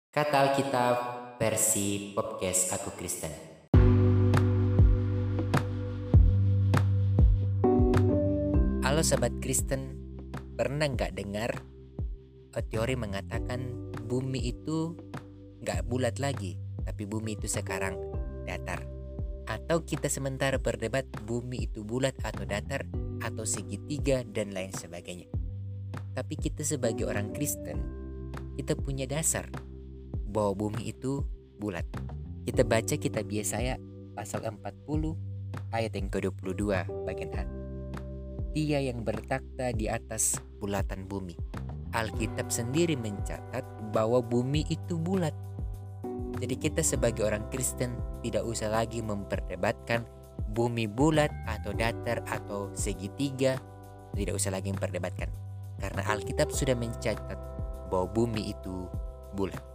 Kata Alkitab versi podcast Aku Kristen. Halo Sobat Kristen, pernah nggak dengar teori mengatakan bumi itu nggak bulat lagi, tapi bumi itu sekarang datar? Atau kita sementara berdebat bumi itu bulat atau datar, atau segitiga dan lain sebagainya. Tapi kita sebagai orang Kristen, kita punya dasar bahwa bumi itu bulat. Kita baca kitab Yesaya pasal 40 ayat yang ke-22 bagian A. Dia yang bertakhta di atas bulatan bumi. Alkitab sendiri mencatat bahwa bumi itu bulat. Jadi kita sebagai orang Kristen tidak usah lagi memperdebatkan bumi bulat atau datar atau segitiga. Tidak usah lagi memperdebatkan, karena Alkitab sudah mencatat bahwa bumi itu bulat.